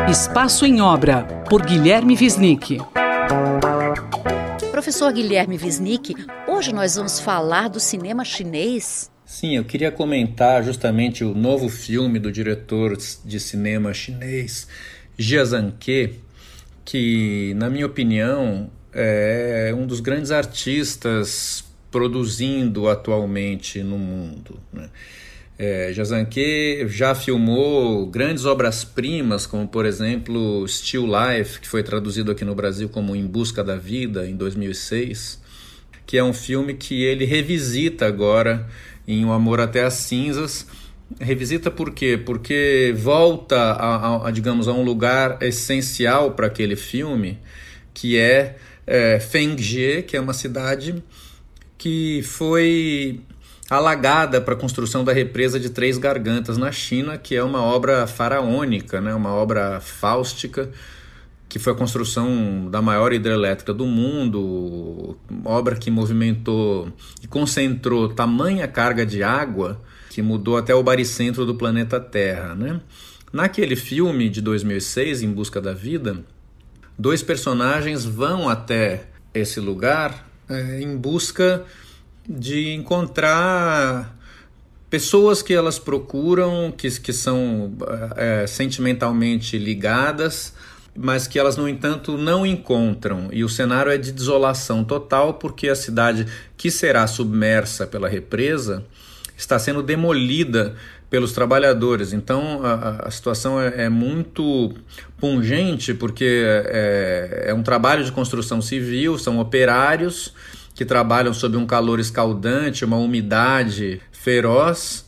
Espaço em Obra, por Guilherme Wisnik. Professor Guilherme Wisnik, hoje nós vamos falar do cinema chinês. Sim, eu queria comentar justamente o novo filme do diretor de cinema chinês, Jia Zhangke, que, na minha opinião, é um dos grandes artistas produzindo atualmente no mundo, né? Jia Zhangke já filmou grandes obras-primas, como, por exemplo, Still Life, que foi traduzido aqui no Brasil como Em Busca da Vida, em 2006, que é um filme que ele revisita agora em O Amor Até as Cinzas. Revisita por quê? Porque volta digamos, a um lugar essencial para aquele filme, que é Fengjie, que é uma cidade que foi alagada para a construção da represa de Três Gargantas na China, que é uma obra faraônica, né? Uma obra fáustica, que foi a construção da maior hidrelétrica do mundo, obra que movimentou e concentrou tamanha carga de água que mudou até o baricentro do planeta Terra, né? Naquele filme de 2006, Em Busca da Vida, dois personagens vão até esse lugar em busca de encontrar pessoas que elas procuram, que são sentimentalmente ligadas, mas que elas, no entanto, não encontram. E o cenário é de desolação total, porque a cidade que será submersa pela represa está sendo demolida pelos trabalhadores. Então a situação é muito pungente, porque é um trabalho de construção civil, são operários que trabalham sob um calor escaldante, uma umidade feroz,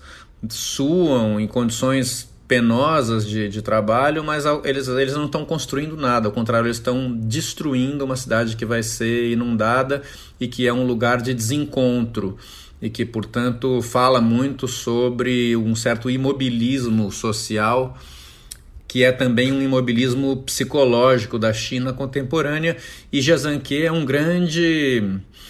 suam em condições penosas de trabalho, mas eles não estão construindo nada, ao contrário, eles estão destruindo uma cidade que vai ser inundada e que é um lugar de desencontro e que, portanto, fala muito sobre um certo imobilismo social, que é também um imobilismo psicológico da China contemporânea. E Jia Zhangke é um grande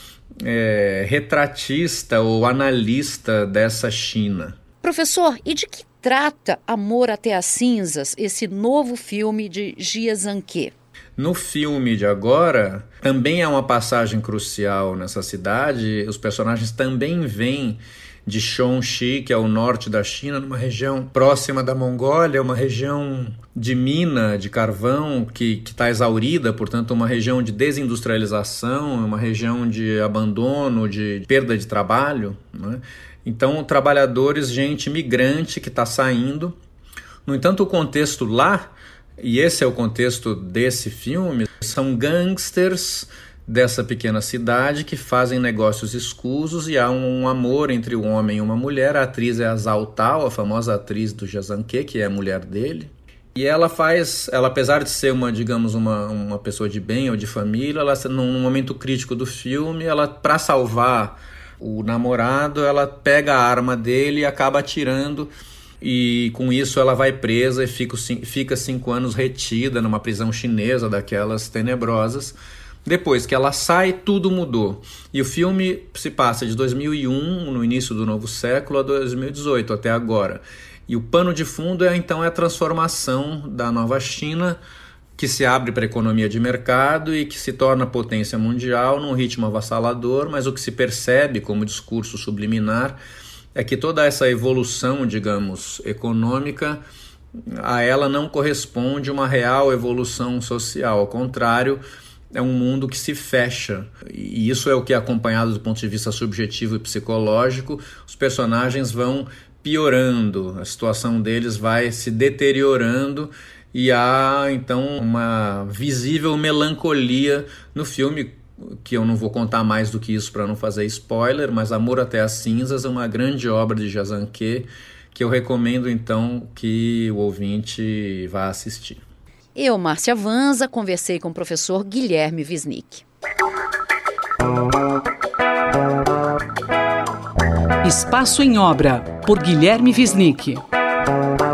retratista ou analista dessa China. Professor, e de que trata Amor Até as Cinzas, esse novo filme de Jia Zhangke? No filme de agora, também há uma passagem crucial nessa cidade. Os personagens também vêm de Shaanxi, que é o norte da China, numa região próxima da Mongólia, uma região de mina, de carvão, que está exaurida, portanto uma região de desindustrialização, uma região de abandono, de perda de trabalho, né? Então, trabalhadores, gente migrante que está saindo. No entanto, o contexto lá, e esse é o contexto desse filme, são gangsters dessa pequena cidade que fazem negócios escusos, e há um amor entre um homem e uma mulher. A atriz é a Zhao Tao, a famosa atriz do Jia Zhangke, que é a mulher dele. E ela, apesar de ser uma pessoa de bem ou de família, ela, num momento crítico do filme, para salvar o namorado, ela pega a arma dele e acaba atirando, e com isso ela vai presa e fica 5 anos retida numa prisão chinesa daquelas tenebrosas. Depois que ela sai, tudo mudou. E o filme se passa de 2001, no início do novo século, a 2018, até agora. E o pano de fundo então é a transformação da nova China, que se abre para a economia de mercado e que se torna potência mundial num ritmo avassalador, mas o que se percebe como discurso subliminar é que toda essa evolução, digamos, econômica, a ela não corresponde uma real evolução social. Ao contrário, é um mundo que se fecha, e isso é o que é acompanhado do ponto de vista subjetivo e psicológico. Os personagens vão piorando, a situação deles vai se deteriorando, e há então uma visível melancolia no filme, que eu não vou contar mais do que isso para não fazer spoiler, mas Amor Até as Cinzas é uma grande obra de Jia Zhangke, que eu recomendo então que o ouvinte vá assistir. Eu, Márcia Vanza, conversei com o professor Guilherme Wisnik. Espaço em Obra, por Guilherme Wisnik.